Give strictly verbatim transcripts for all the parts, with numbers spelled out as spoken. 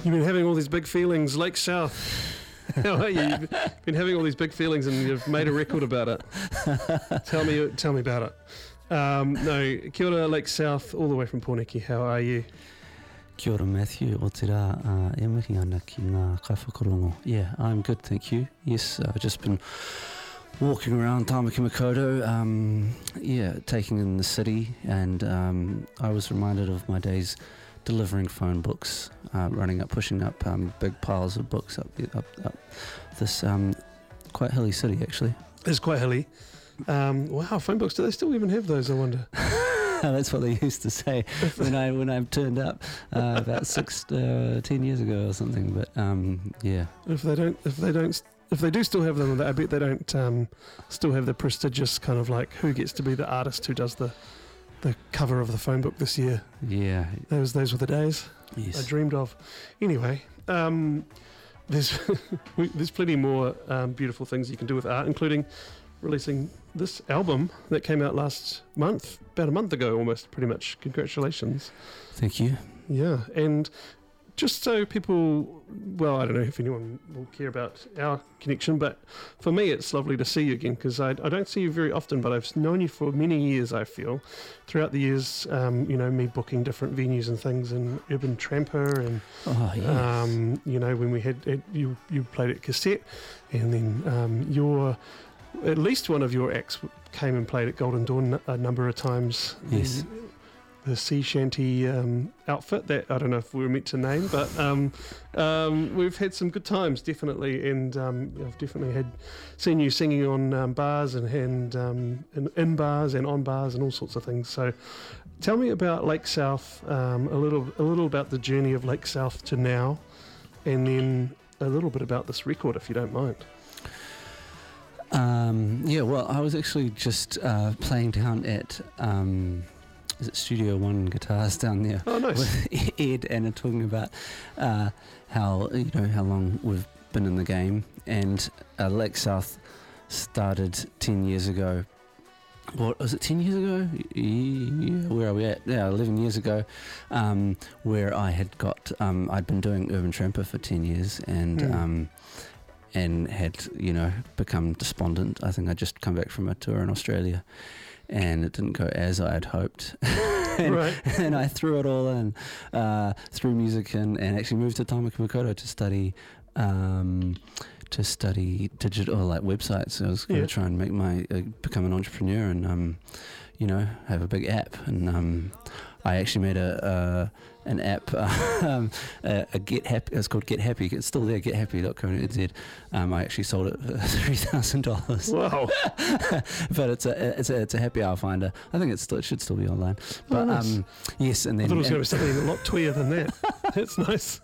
You've been having all these big feelings, Lake South. How are you? You've been having all these big feelings, and you've made a record about it. Tell me, tell me about it. Um, no, kia ora, Lake South, all the way from Pōneke. How are you? Kia ora, Matthew. O te rā, uh, e mihi ana ki ngā kaiwhakarongo. Yeah, I'm good, thank you. Yes, I've just been walking around Tāmaki Makaurau, um, yeah, taking in the city, and um, I was reminded of my days delivering phone books, uh, running up, pushing up um, big piles of books up, up, up this um, quite hilly city, actually. It's quite hilly. Um, wow, phone books. Do they still even have those? I wonder. That's what they used to say when I when I turned up uh, about six, uh, ten years ago or something. But um, yeah, if they don't, if they don't, if they do still have them, I bet they don't um, still have the prestigious kind of like who gets to be the artist who does the the cover of the phone book this year. Yeah, those those were the days yes. I dreamed of. Anyway, um, there's there's plenty more um, beautiful things you can do with art, including releasing this album that came out last month, about a month ago almost, pretty much. Congratulations. Thank you. Yeah, and just so people, well, I don't know if anyone will care about our connection, but for me it's lovely to see you again, because I, I don't see you very often, but I've known you for many years, I feel. Throughout the years, um, you know, me booking different venues and things, and Urban Tramper, and, oh, yeah. um, you know, when we had, had you, you played at Cassette, and then um, your... At least one of your acts came and played at Golden Dawn a number of times. Yes. The, the sea shanty um, outfit that I don't know if we were meant to name, but um, um, we've had some good times, definitely. And um, I've definitely had seen you singing on um, bars and, and um, in, in bars and on bars and all sorts of things. So tell me about Lake South, um, a little a little about the journey of Lake South to now, and then a little bit about this record, if you don't mind. Um, yeah, well, I was actually just uh, playing down at um, is it Studio One Guitars down there. Oh, nice. With Ed, and are talking about uh, how you know how long we've been in the game, and uh, Lake South started ten years ago. What was it? Ten years ago? Yeah, where are we at? Yeah, eleven years ago. Um, where I had got, um, I'd been doing Urban Tramper for ten years, and. Mm. Um, and had, you know, become despondent. I think I'd just come back from a tour in Australia, and it didn't go as I had hoped. and, right. and I threw it all in, uh, threw music in, and actually moved to Tāmaki Makaurau to study, um, to study digital, like websites. So I was going to yeah. try and make my, uh, become an entrepreneur, and, um, you know, have a big app. And um, I actually made a, uh, an app, um, a, a Get Happy. It's called Get Happy. It's still there, get happy dot co dot n z. Um, I actually sold it for three thousand dollars. Wow! But it's a it's a it's a happy hour finder. I think it's still, it should still be online. But oh, nice. um, yes, and then I thought it was going to be something a lot tweer than that. That's nice.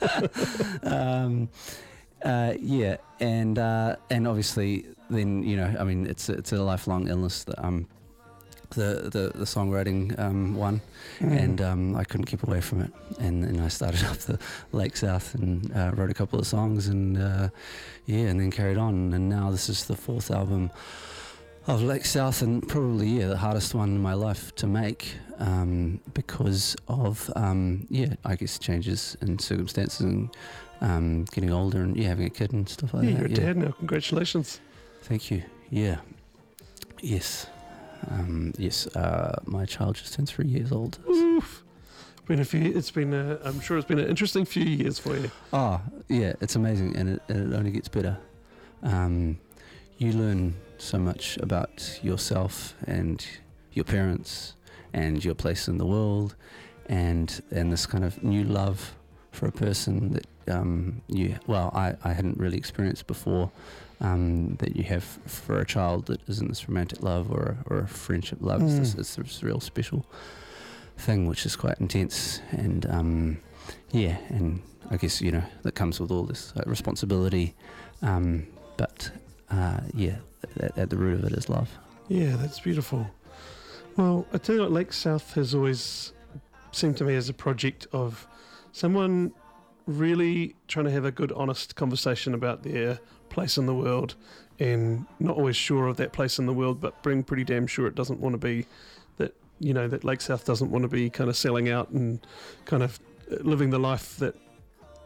um, uh, yeah, and uh, and obviously then you know I mean it's a, it's a lifelong illness that um. The, the the songwriting um, one, mm. and um, I couldn't keep away from it, and then I started up the Lake South and uh, wrote a couple of songs, and uh, yeah, and then carried on, and now this is the fourth album of Lake South, and probably yeah the hardest one in my life to make, um, because of um, yeah I guess changes in circumstances and um, getting older and yeah having a kid and stuff like yeah, that. You're a yeah, dad now. Congratulations. Thank you. Yeah. Yes. Um, yes, uh, my child just turned three years old. Oof. Been a few. It's been. A, I'm sure it's been an interesting few years for you. Oh, yeah, it's amazing, and it, and it only gets better. Um, you learn so much about yourself and your parents and your place in the world, and and this kind of new love for a person that um, you well, I, I hadn't really experienced before. Um, that you have for a child that isn't this romantic love or or a friendship love. Mm. It's, this, it's this real special thing, which is quite intense, and um, yeah, and I guess you know that comes with all this uh, responsibility, um, but uh, yeah, at, at the root of it is love. Yeah, that's beautiful. Well, I tell you what, Lake South has always seemed to me as a project of someone really trying to have a good, honest conversation about their place in the world, and not always sure of that place in the world, but being pretty damn sure it doesn't want to be that, you know, that Lake South doesn't want to be kind of selling out and kind of living the life that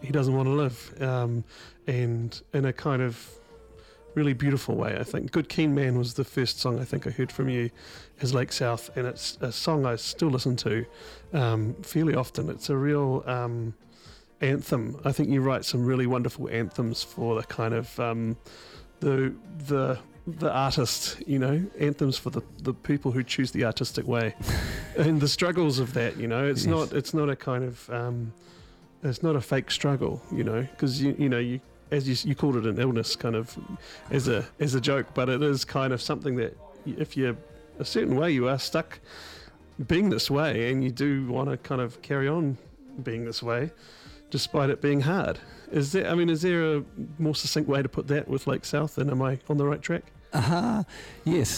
he doesn't want to live, um, and in a kind of really beautiful way, I think. Good Keen Man was the first song I think I heard from you as Lake South, and it's a song I still listen to um, fairly often. It's a real um, anthem. I think you write some really wonderful anthems for the kind of um, the the the artist, you know, anthems for the, the people who choose the artistic way and the struggles of that, you know. It's yes. not it's not a kind of um, it's not a fake struggle, you know, because you you know you as you you called it an illness kind of as a as a joke, but it is kind of something that if you're a certain way you are stuck being this way, and you do want to kind of carry on being this way despite it being hard. Is there I mean is there a more succinct way to put that with Lake South, and am I on the right track? Uh-huh. Yes.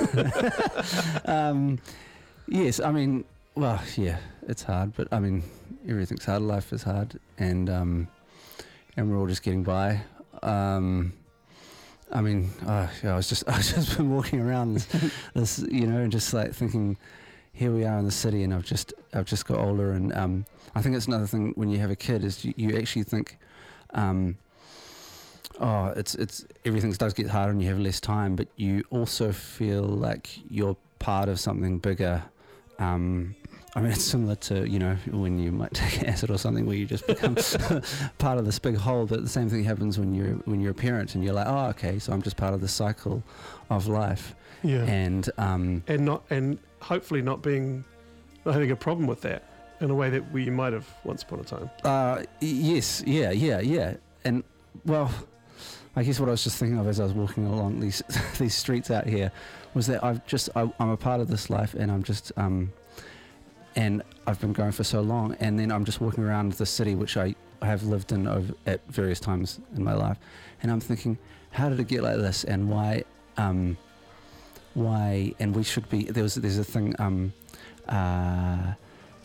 um, yes, I mean, well, yeah, it's hard, but I mean, everything's hard, life is hard, and um, and we're all just getting by. Um, I mean, uh, yeah, I was just, I was just been walking around this, this, you know, and just like thinking, here we are in the city, and I've just, I've just got older, and um, I think it's another thing when you have a kid is you, you actually think, um, oh, it's, it's everything does get harder, and you have less time, but you also feel like you're part of something bigger. Um, I mean, it's similar to, you know, when you might take acid or something where you just become part of this big whole, but the same thing happens when you're when you're a parent and you're like, oh, okay, so I'm just part of the cycle of life. Yeah. And um, and not and hopefully not being not having a problem with that in a way that we might have once upon a time. Uh, yes, yeah, yeah, yeah. And well, I guess what I was just thinking of as I was walking along these these streets out here was that I've just I, I'm a part of this life, and I'm just um. And I've been going for so long, and then I'm just walking around the city, which I, I have lived in over at various times in my life, and I'm thinking, how did it get like this, and why, um, why, and we should be. There was there's a thing, um, uh,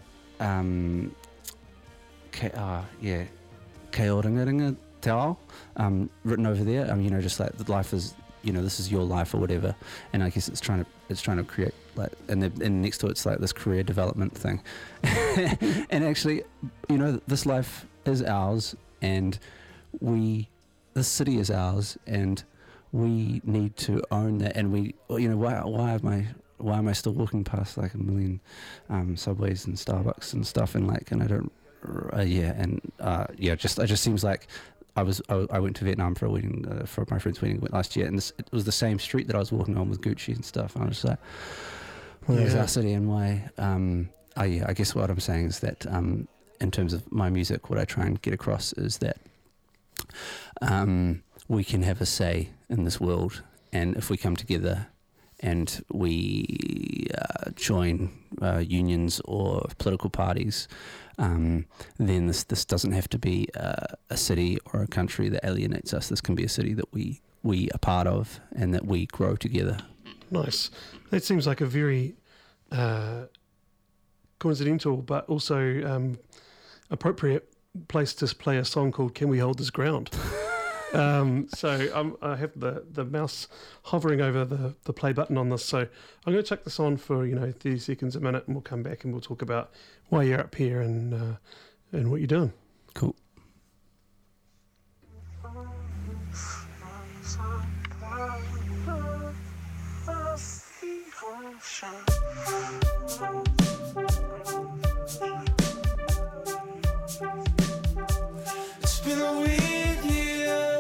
um, ke, uh, yeah, Kia ringa ringa te ao, um, written over there. Um, you know, just like the life is, you know, this is your life or whatever, and I guess it's trying to it's trying to create. Like, and, the, and next to it's like this career development thing. And actually, you know, this life is ours, and we, this city is ours, and we need to own that. And we, you know, why why am I why am I still walking past like a million um, Subways and Starbucks and stuff, and like, and I don't, uh, yeah, and uh, yeah, just it just seems like. I was I, I went to Vietnam for a wedding uh, for my friend's wedding last year, and this, it was the same street that I was walking on with Gucci and stuff. And I was just like, well, there's our city, and why? Um, I, yeah, I guess what I'm saying is that um, in terms of my music, what I try and get across is that um, we can have a say in this world, and if we come together and we uh, join uh, unions or political parties, um, then this this doesn't have to be uh, a city or a country that alienates us. This can be a city that we, we are part of and that we grow together. Nice. That seems like a very uh, coincidental but also um, appropriate place to play a song called Can We Hold This Ground? um, so um, I have the, the mouse hovering over the, the play button on this. So I'm going to chuck this on for, you know, thirty seconds, a minute, and we'll come back and we'll talk about why you're up here and, uh, and what you're doing. Cool. It's been a weird year.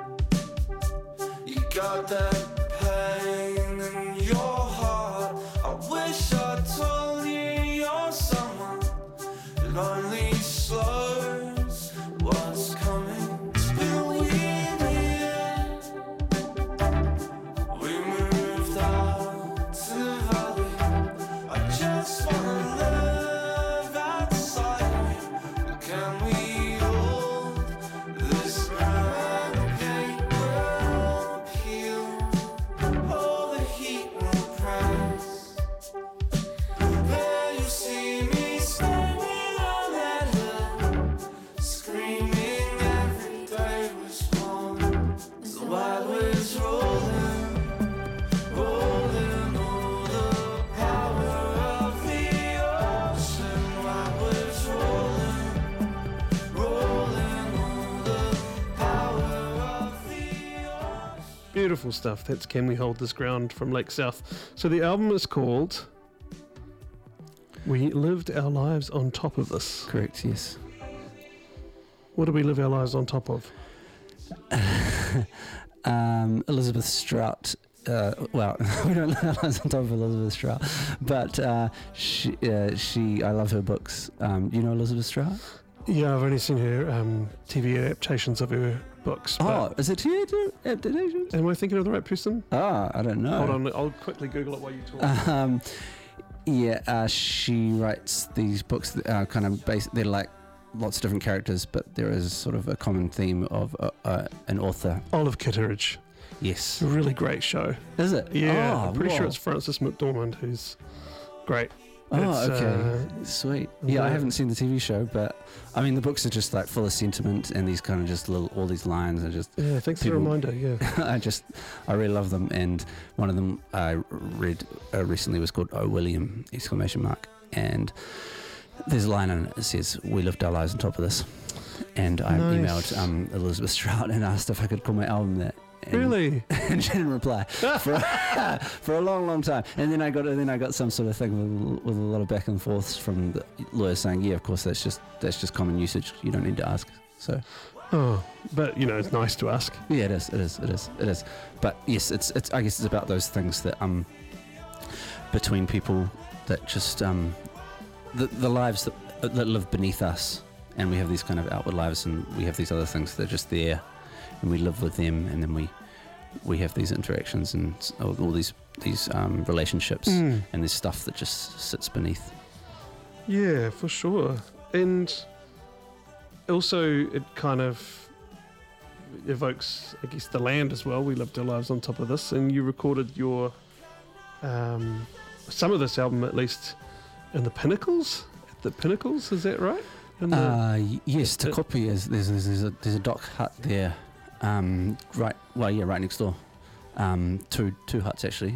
You got that pain in your heart. I wish I told you you're someone that only slows what's coming. It's been a weird year. We moved out to the valley. I just wanna live outside of you. But can we hold this hurricane will peel? All the heat will press. There you see me standing on that hill. Beautiful stuff. That's Can We Hold This Ground from Lake South. So the album is called We Lived Our Lives on Top of This. Correct, yes. What do we live our lives on top of? um, Elizabeth Strout. Uh, well, we don't live our lives on top of Elizabeth Strout, but uh, she, uh, she, I love her books. Um, you know Elizabeth Strout? Yeah, I've only seen her um, T V adaptations of her books. Oh, is it T V adaptations? Am I thinking of the right person? Ah, I don't know. Hold on, I'll quickly Google it while you talk. Um, yeah, uh, she writes these books that are kind of based, they're like lots of different characters, but there is sort of a common theme of uh, uh, an author. Olive Kitteridge. Yes. A really great show. Is it? Yeah, oh, I'm pretty whoa. sure it's Frances McDormand who's great. Oh, It's, okay. uh, Sweet. Yeah, I yeah. haven't seen the T V show, but I mean, the books are just like full of sentiment and these kind of just little, all these lines are just, Yeah, thanks for the People- reminder, yeah. I just, I really love them. And one of them I read uh, recently was called Oh William, exclamation mark. And there's a line in it that says, we lived our lives on top of this. And I Nice. emailed um, Elizabeth Strout and asked if I could call my album that. And, Really? and she didn't reply for a, for a long, long time. And then I got, and then I got some sort of thing with, with a lot of back and forths from the lawyer saying, "Yeah, of course, that's just that's just common usage. You don't need to ask." So, Oh, but, you know, it's nice to ask. yeah, it is, it is, it is, it is. But yes, it's it's. I guess it's about those things that um between people that just um the the lives that that live beneath us, and we have these kind of outward lives, and we have these other things that are just there. And we live with them, and then we we have these interactions and s- all, all these these um, relationships, Mm. and there's stuff that just sits beneath. Yeah, for sure. And also, it kind of evokes, I guess, the land as well. We lived our lives on top of this, and you recorded your um, some of this album, at least, in the Pinnacles. At the Pinnacles, is that right? In the, Uh, y- yes, it- Te Kopi is there's there's, there's a there's a dock hut there, um, right well yeah right next door, um, two two huts actually,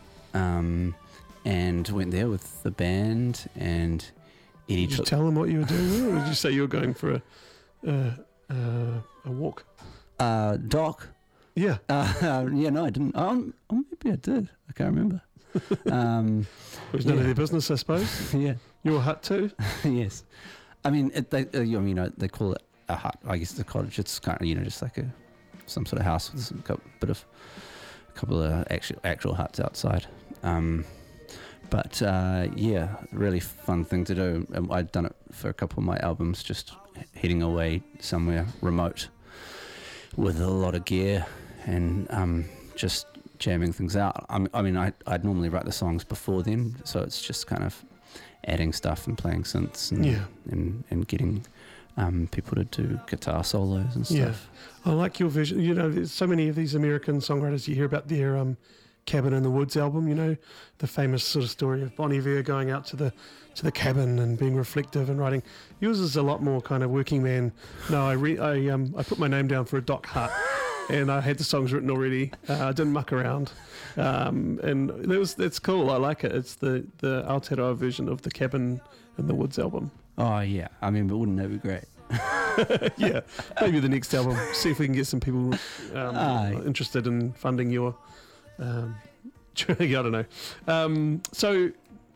um, and went there with the band and Eddie did you took tell them what you were doing there, or did you say you were going for a uh, uh, a walk? uh, Doc. Yeah. Uh, yeah, no, I didn't. Oh, oh, maybe I did. I can't remember. um, It was none Yeah. of their business, I suppose. yeah. Your hut too? Yes, I mean, it, they, uh, you know, you know, they call it a hut. I guess it's a cottage. It's kind of, you know, just like a some sort of house with some cou- bit of a couple of actual actual huts outside. Um, but uh, yeah, really fun thing to do. And I'd done it for a couple of my albums, just heading away somewhere remote with a lot of gear and um, just jamming things out. I mean, I mean, I I'd normally write the songs before then, so it's just kind of adding stuff and playing synths and Yeah. and, and getting um, people to do guitar solos and Yeah. stuff. I like your vision. You know, there's so many of these American songwriters you hear about their um, Cabin in the Woods album. You know, the famous sort of story of Bon Iver going out to the to the cabin and being reflective and writing. Yours is a lot more kind of working man. No, I re- I um I put my name down for a dock hut, and I had the songs written already. Uh, I didn't muck around, um, and it was it's cool. I like it. It's the the Aotearoa version of the Cabin in the Woods album. Oh yeah, I mean, but wouldn't that be great? Yeah, maybe the next album. See if we can get some people um, Aye. interested in funding your. Um, I don't know. Um, so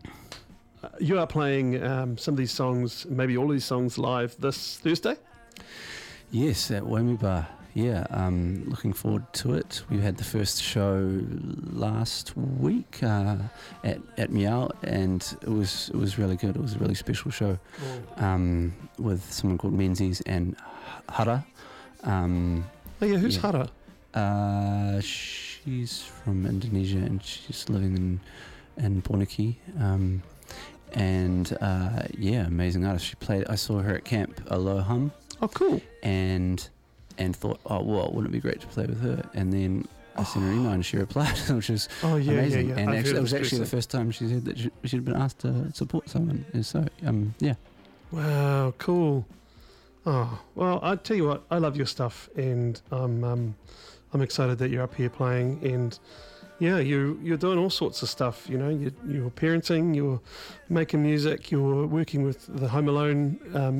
uh, you are playing um, some of these songs, maybe all of these songs live this Thursday. Yes, at Wami Bar. Yeah, um, looking forward to it. We had the first show last week uh, at at Meow, and it was it was really good. It was a really special show um, with someone called Menzies and Hara. Um, Oh yeah, who's Yeah. Hara? uh, she's from Indonesia and she's living in in Borniki. Um, and uh, yeah, amazing artist. She played. I saw her at Camp Aloham. Oh, cool. and and thought, oh well, wouldn't it be great to play with her? And then I sent her an email and she replied, which was Oh yeah, amazing. yeah, yeah. And I've actually, heard it of was this actually the person. first time she said that she, she'd been asked to support someone. And so um, yeah, Wow, cool. Oh well, I tell you what, I love your stuff, and I'm um, I'm excited that you're up here playing, and yeah, you you're doing all sorts of stuff. You know, you you're parenting, you're making music, you're working with the Home Alone um,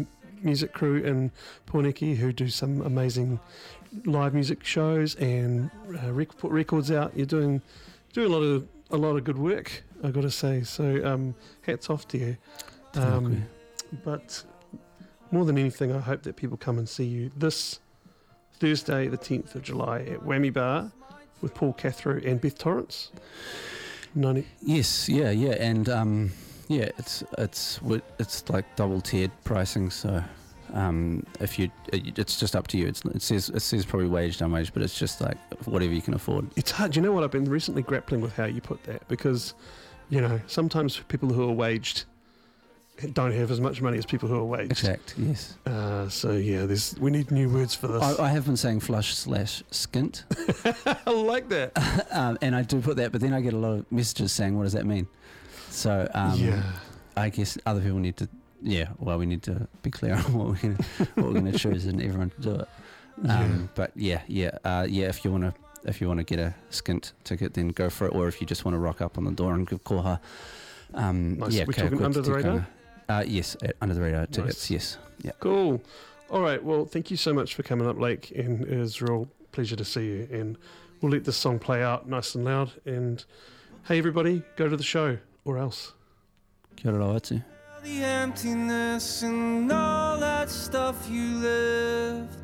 music crew in Porniki who do some amazing live music shows and uh, rec- put records out. You're doing doing a lot of a lot of good work, I got to say. So um, hats off to you. Um, but more than anything, I hope that people come and see you this Thursday, the tenth of July at Whammy Bar with Paul Cathro and Beth Torrance. ninety Yes, yeah, yeah, and um, yeah, it's it's it's like double tiered pricing. So um, if you, it's just up to you. It's, it says it says probably waged, unwaged, but it's just like whatever you can afford. It's hard. Do you know what? I've been recently grappling with how you put that because, you know, sometimes people who are waged don't have as much money as people who are waged. Exact, yes. Uh, so yeah, there's we need new words for this. I, I have been saying flush slash skint. I like that. um, and I do put that, but then I get a lot of messages saying, what does that mean? So um, yeah. I guess other people need to, yeah, well, we need to be clear on what we're going what we're going to choose and everyone to do it. Um, Yeah. But yeah, yeah, uh, yeah, if you want to if you want to get a skint ticket, then go for it. Or if you just want to rock up on the door and give Koha. Um, Nice. yeah, We're talking Kau under the Koa radar? Tikanga. Uh, yes, uh, under the radar tickets, yes. Yeah. Cool. All right. Well, thank you so much for coming up, Lake, and it was a real pleasure to see you. And we'll let this song play out nice and loud. And hey, everybody, go to the show or else. Kia ora atu. The emptiness and all that stuff you left.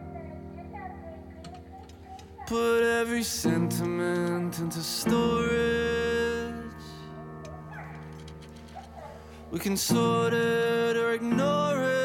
Put every sentiment into storage. We can sort it or ignore it.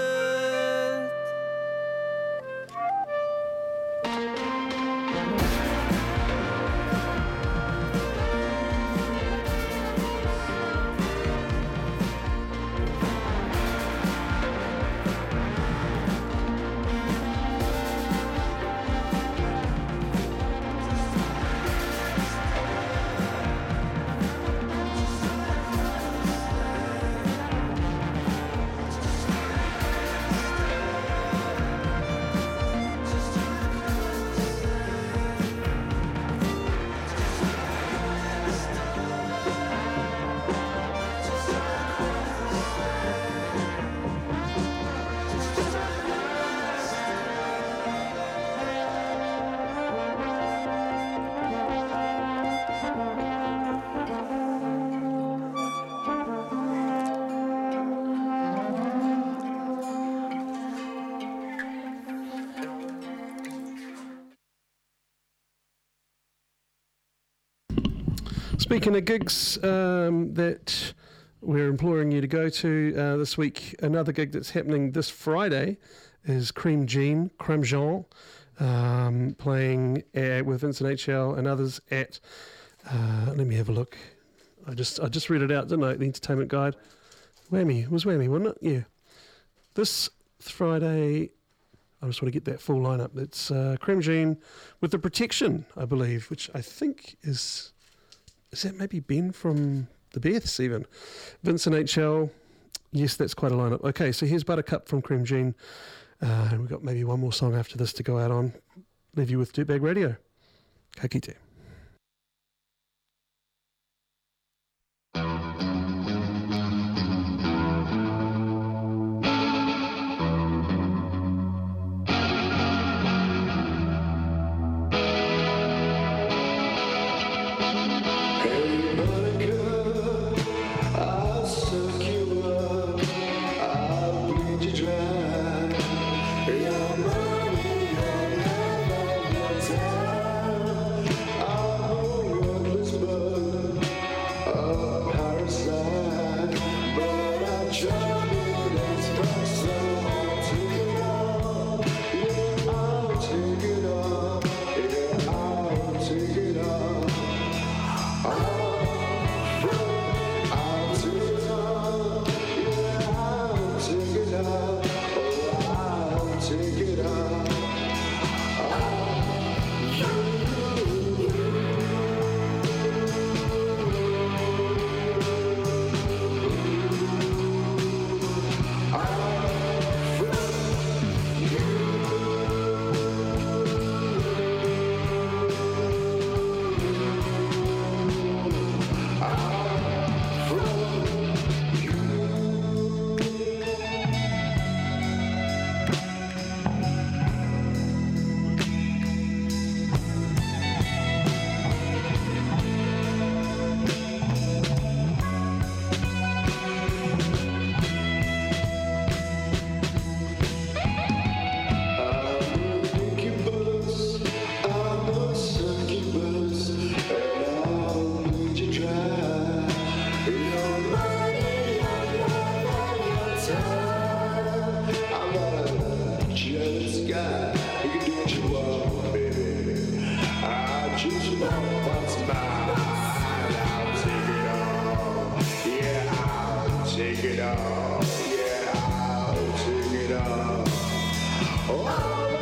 Speaking of gigs um, that we're imploring you to go to uh, this week, another gig that's happening this Friday is Cream Jean, Creme Jean, um, playing uh, with Vincent H L and others at, uh, let me have a look. I just I just read it out, didn't I? The Entertainment Guide. Whammy. It was Whammy, wasn't it? Yeah. This Friday, I just want to get that full lineup. It's uh, Creme Jean with The Protection, I believe, which I think is... Is that maybe Ben from the Beths even? Vincent H L. Yes, that's quite a lineup. Okay, so here's Buttercup from Creme Jean. Uh, and we've got maybe one more song after this to go out on. Leave you with Dirtbag Radio. Ka kite. I Oh,